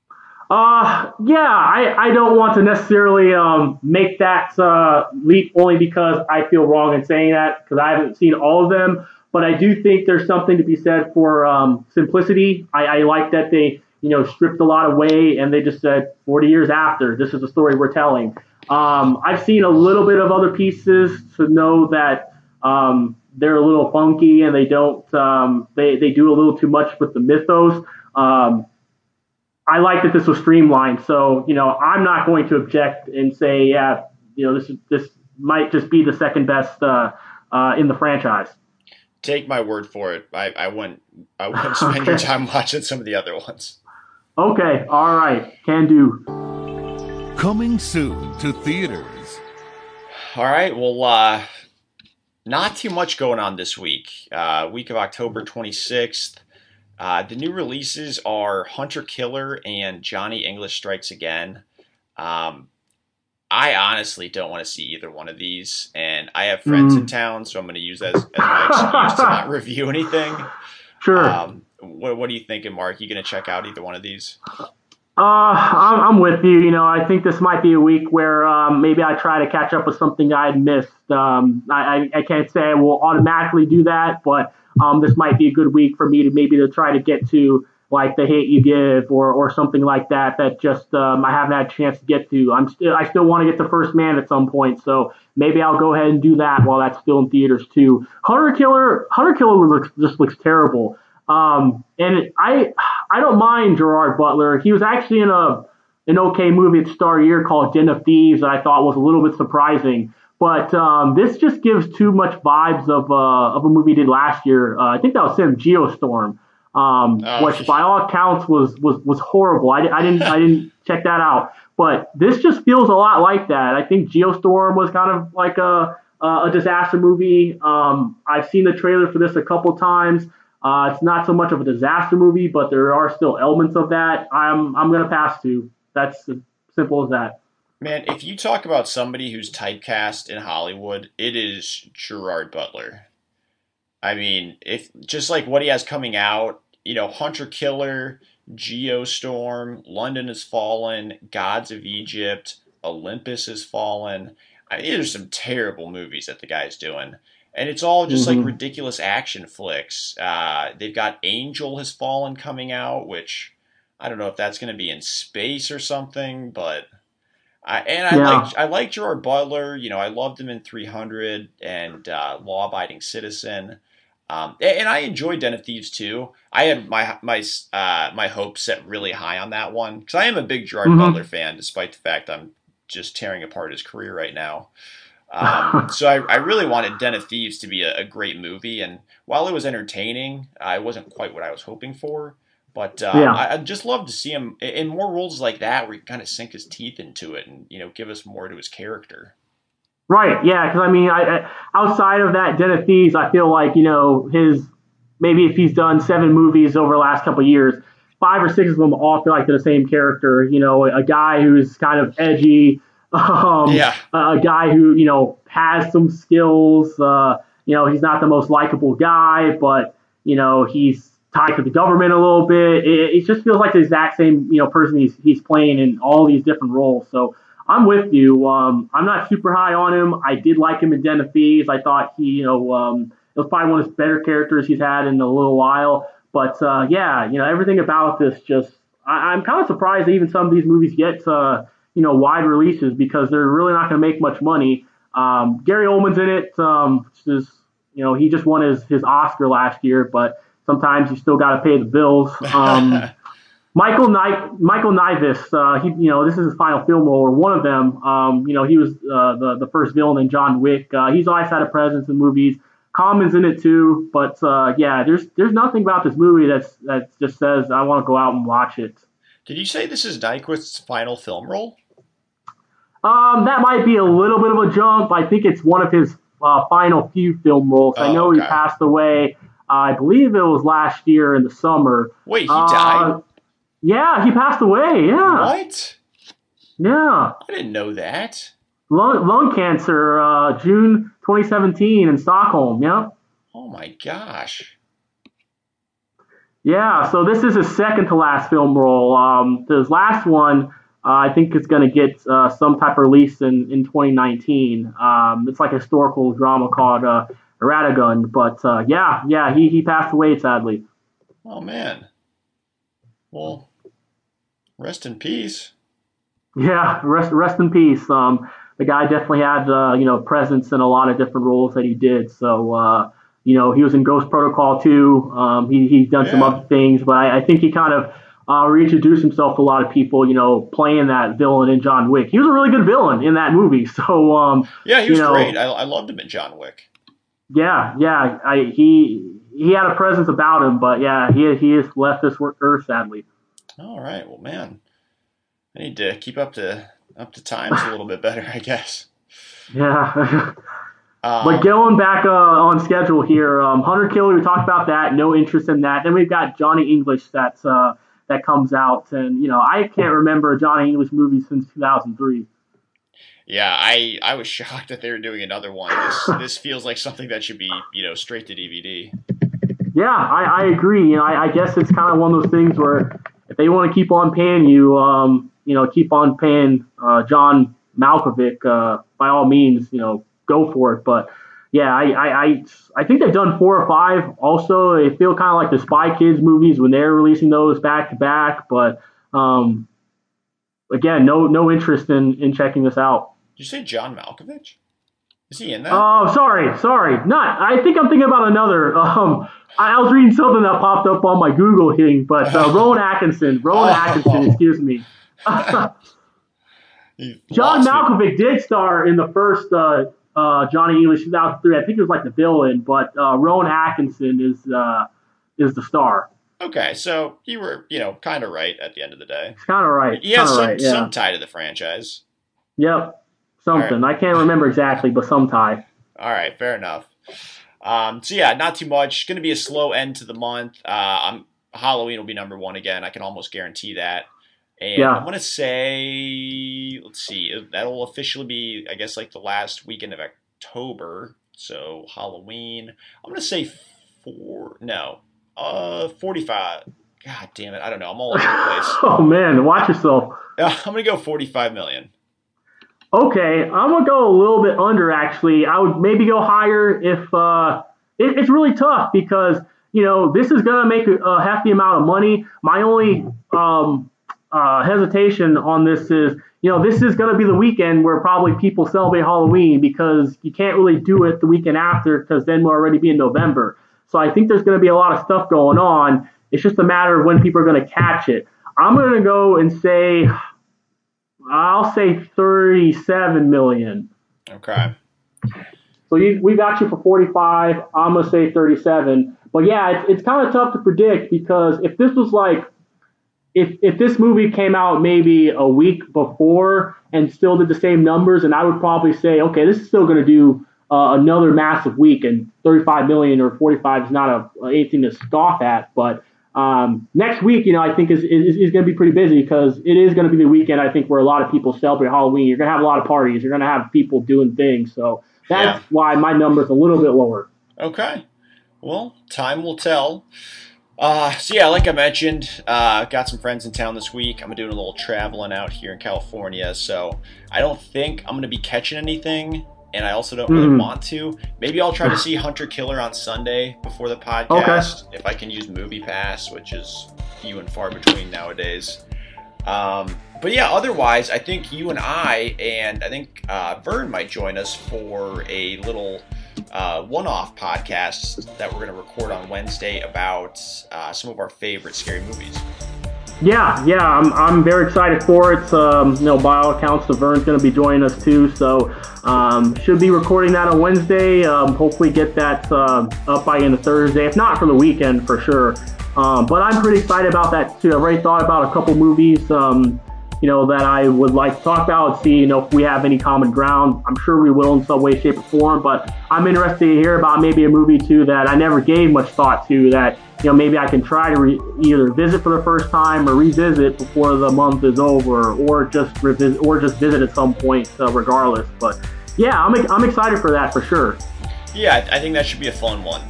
Uh, yeah, I, I don't want to necessarily um, make that uh, leap only because I feel wrong in saying that, because I haven't seen all of them. But I do think there's something to be said for um, simplicity. I, I like that they, you know, stripped a lot away, and they just said forty years after, this is the story we're telling. Um, I've seen a little bit of other pieces to know that um, they're a little funky, and they don't, um, they, they do a little too much with the mythos. Um, I like that this was streamlined, so, you know, I'm not going to object and say, yeah, you know, this is, this might just be the second best uh, uh, in the franchise. Take my word for it. I, I wouldn't I wouldn't spend okay. your time watching some of the other ones. Okay, all right, can do. Coming soon to theaters. All right, well, uh, not too much going on this week. Uh, week of October twenty-sixth. Uh, the new releases are Hunter Killer and Johnny English Strikes Again. Um, I honestly don't want to see either one of these, and I have friends mm. in town, so I'm going to use that as, as my excuse to not review anything. Sure. Um, what, what are you thinking, Mark? You going to check out either one of these? Uh, I'm, I'm with you. You know, I think this might be a week where um, maybe I try to catch up with something I'd missed. Um, I, I, I can't say I will automatically do that, but um, this might be a good week for me to maybe to try to get to like The Hate U Give or, or something like that that just um, I haven't had a chance to get to. I'm still I still want to get to First Man at some point, so maybe I'll go ahead and do that while that's still in theaters too. Hunter Killer Hunter Killer looks just looks terrible. Um, and I I don't mind Gerard Butler. He was actually in a an okay movie at the start of the year called Den of Thieves that I thought was a little bit surprising. But um, this just gives too much vibes of uh, of a movie he did last year. Uh, I think that was him, Geostorm, um, Oh. which by all accounts was was was horrible. I, I didn't I didn't check that out. But this just feels a lot like that. I think Geostorm was kind of like a a disaster movie. Um, I've seen the trailer for this a couple times. Uh, it's not so much of a disaster movie, but there are still elements of that. I'm I'm gonna pass to. That's as simple as that. Man, if you talk about somebody who's typecast in Hollywood, it is Gerard Butler. I mean, if just like what he has coming out, you know, Hunter Killer, Geostorm, London Has Fallen, Gods of Egypt, Olympus Has Fallen. I mean, there's some terrible movies that the guy's doing. And it's all just Mhm. like ridiculous action flicks. Uh, they've got Angel Has Fallen coming out, which I don't know if that's going to be in space or something, but I and I Yeah. like I like Gerard Butler. You know, I loved him in three hundred and uh, Law Abiding Citizen. Um, a- and I enjoyed Den of Thieves too. I had my my uh, my hopes set really high on that one because I am a big Gerard Mhm. Butler fan, despite the fact I'm just tearing apart his career right now. Um, so I, I really wanted Den of Thieves to be a, a great movie, and while it was entertaining, uh, it wasn't quite what I was hoping for. But um, Yeah. I, I'd just love to see him in in more roles like that, where he kind of sink his teeth into it, and you know, give us more to his character. Right, yeah, because I mean, I, I outside of that Den of Thieves, I feel like you know his maybe if he's done seven movies over the last couple of years, five or six of them all feel like they're the same character. You know, a guy who's kind of edgy, um, Yeah. a guy who you know has some skills. Uh, you know, he's not the most likable guy, but you know he's tied to the government a little bit. It, it just feels like the exact same you know person he's he's playing in all these different roles. So. I'm with you. Um, I'm not super high on him. I did like him in Den of Thieves. I thought he, you know, um, it was probably one of his better characters he's had in a little while. But uh, yeah, you know, everything about this just, I, I'm kind of surprised that even some of these movies get, uh, you know, wide releases because they're really not going to make much money. Um, Gary Oldman's in it. Um, it's just, you know, he just won his, his Oscar last year, but sometimes you still got to pay the bills. Um, Michael Ni- Michael Nivis, uh, he, you know, this is his final film role, or one of them. Um, you know, he was uh, the the first villain in John Wick. Uh, he's always had a presence in movies. Common's in it too, but uh, yeah, there's there's nothing about this movie that's that just says I want to go out and watch it. Did you say this is Nyquist's final film role? Um, that might be a little bit of a jump. I think it's one of his uh, final few film roles. I Oh, know he okay. passed away. Uh, I believe it was last year in the summer. Wait, he Uh, died? Yeah, he passed away. Yeah. What? Yeah. I didn't know that. Lung, lung cancer, uh, June twenty seventeen in Stockholm. Yeah. Oh my gosh. Yeah. So this is his second to last film role. Um, his last one, uh, I think, is going to get uh, some type of release in, in twenty nineteen. Um, it's like a historical drama called uh, Radagun. But uh, yeah, yeah, he, he passed away sadly. Oh man. Well, rest in peace. Yeah, rest rest in peace. Um, the guy definitely had uh, you know presence in a lot of different roles that he did. So uh, you know he was in Ghost Protocol too. Um, he he's done some Yeah. other things, but I, I think he kind of uh, reintroduced himself to a lot of people. You know, playing that villain in John Wick. He was a really good villain in that movie. So um, Yeah, he was you know, great. I, I loved him in John Wick. Yeah, yeah. I he he had a presence about him, but yeah, he he has left this earth sadly. All right. Well, man, I need to keep up to up to times a little bit better, I guess. Yeah. Um, But going back uh, on schedule here, um, Hunter Killer, we talked about that. No interest in that. Then we've got Johnny English that's uh, that comes out, and you know I can't remember a Johnny English movie since two thousand three. Yeah, I, I was shocked that they were doing another one. This this feels like something that should be, you know, straight to D V D. Yeah, I, I agree. You know, I, I guess it's kind of one of those things where if they want to keep on paying you, um, you know, keep on paying uh, John Malkovich, uh, by all means, you know, go for it. But yeah, I, I, I, I think they've done four or five. Also, they feel kind of like the Spy Kids movies when they're releasing those back to back. But um, again, no no interest in, in checking this out. Did you say John Malkovich? Is he in that? Oh, sorry, sorry. Not. I think I'm thinking about another. Um, I was reading something that popped up on my Google thing, but uh, Rowan Atkinson. Rowan oh. Atkinson, excuse me. John Malkovich did star in the first uh, uh, Johnny English two thousand three. I think it was like the villain, but uh, Rowan Atkinson is uh, is the star. Okay, so you were, you know, kind of right at the end of the day. Kind of right. Yeah, some, right, yeah. some tie to the franchise. Yep, something. Right. I can't remember exactly, but some tie. All right, fair enough. Um, so yeah, not too much. Going to be a slow end to the month. Uh, I'm, Halloween will be number one again. I can almost guarantee that. And yeah. I'm going to say, let's see, that'll officially be, I guess, like the last weekend of October. So Halloween, I'm going to say four, no, uh, forty-five. God damn it. I don't know. I'm all over the place. Oh, man. Watch yourself. Uh, I'm going to go forty-five million. Okay. I'm going to go a little bit under, actually. I would maybe go higher if uh, it, it's really tough because, you know, this is going to make a, a hefty amount of money. My only um, uh, hesitation on this is, you know, this is going to be the weekend where probably people celebrate Halloween because you can't really do it the weekend after because then we'll already be in November. So I think there's going to be a lot of stuff going on. It's just a matter of when people are going to catch it. I'm going to go and say, I'll say thirty-seven million. Okay. So you, we got you for forty-five. I'm going to say thirty-seven. But yeah, it's, it's kind of tough to predict because if this was like, if if this movie came out maybe a week before and still did the same numbers, and I would probably say, okay, this is still going to do uh, another massive week, and thirty-five million or forty-five is not a, anything to scoff at. But um, next week, you know, I think is is, is going to be pretty busy because it is going to be the weekend, I think, where a lot of people celebrate Halloween. You're going to have a lot of parties. You're going to have people doing things. So that's yeah. why my number is a little bit lower. Okay. Well, time will tell. Uh, so yeah, like I mentioned, uh, got some friends in town this week. I'm doing a little traveling out here in California, so I don't think I'm going to be catching anything, and I also don't really mm. want to. Maybe I'll try to see Hunter Killer on Sunday before the podcast, okay. if I can use Movie Pass, which is few and far between nowadays. Um, but yeah, otherwise, I think you and I, and I think uh, Vern might join us for a little uh, one-off podcast that we're going to record on Wednesday about uh, some of our favorite scary movies. Yeah, yeah, I'm I'm very excited for it. Um, you know, by all accounts, the Vern's going to be joining us too, so um, should be recording that on Wednesday. Um, hopefully, get that uh, up by end of Thursday, if not for the weekend for sure. Um, but I'm pretty excited about that too. I've already thought about a couple movies, um, you know, that I would like to talk about and see, you know, if we have any common ground. I'm sure we will in some way, shape, or form. But I'm interested to hear about maybe a movie too that I never gave much thought to. That, you know, maybe I can try to re- either visit for the first time or revisit before the month is over, or just revisit, or just visit at some point, uh, regardless. But yeah, I'm I'm excited for that for sure. Yeah, I think that should be a fun one.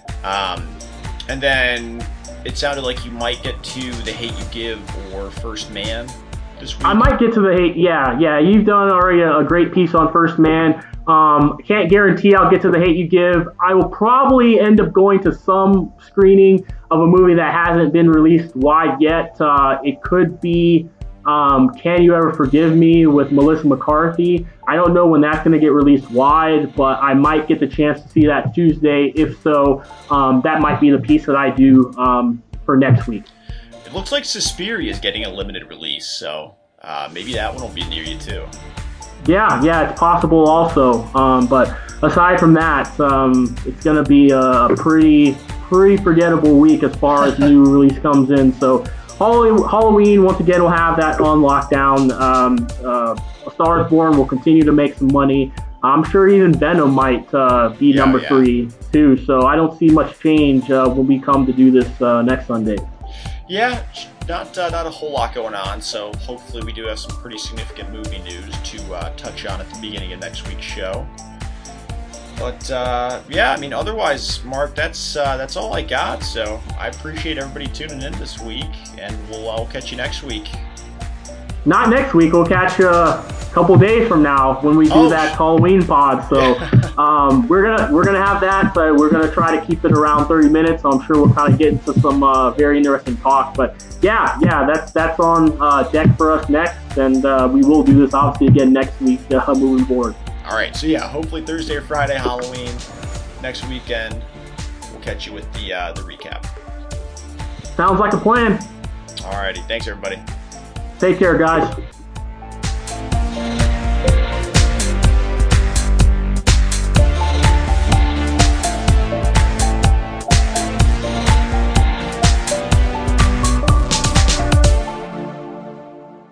Um, and then it sounded like you might get to The Hate You Give or First Man this week. I might get to The Hate. Yeah, yeah. You've done already a, a great piece on First Man. Um, can't guarantee I'll get to The Hate You Give. I will probably end up going to some screening of a movie that hasn't been released wide yet. Uh, it could be um, Can You Ever Forgive Me with Melissa McCarthy. I don't know when that's going to get released wide, but I might get the chance to see that Tuesday. If so, um, that might be the piece that I do um, for next week. It looks like Suspiria is getting a limited release, so uh, maybe that one will be near you too. Yeah, yeah, it's possible also. Um, but aside from that, um, it's going to be a pretty, pretty forgettable week as far as new release comes in. So Halloween, once again, we'll have that on lockdown. Um, uh, A Star is Born will continue to make some money. I'm sure even Venom might uh, be yeah, number yeah. three, too. So I don't see much change uh, when we come to do this uh, next Sunday. Yeah, not uh, not a whole lot going on, so hopefully we do have some pretty significant movie news to uh, touch on at the beginning of next week's show. But uh, yeah, I mean, otherwise, Mark, that's uh, that's all I got. So I appreciate everybody tuning in this week, and we'll I'll catch you next week. Not next week. We'll catch you a couple days from now when we do oh. that Halloween pod. So um, we're gonna we're gonna have that, but we're gonna try to keep it around thirty minutes. So I'm sure we'll kind of get into some uh, very interesting talk. But yeah, yeah, that's that's on uh, deck for us next, and uh, we will do this obviously again next week uh, moving forward. All right. So yeah, hopefully Thursday or Friday, Halloween next weekend. We'll catch you with the uh, the recap. Sounds like a plan. All righty. Thanks, everybody. Take care, guys.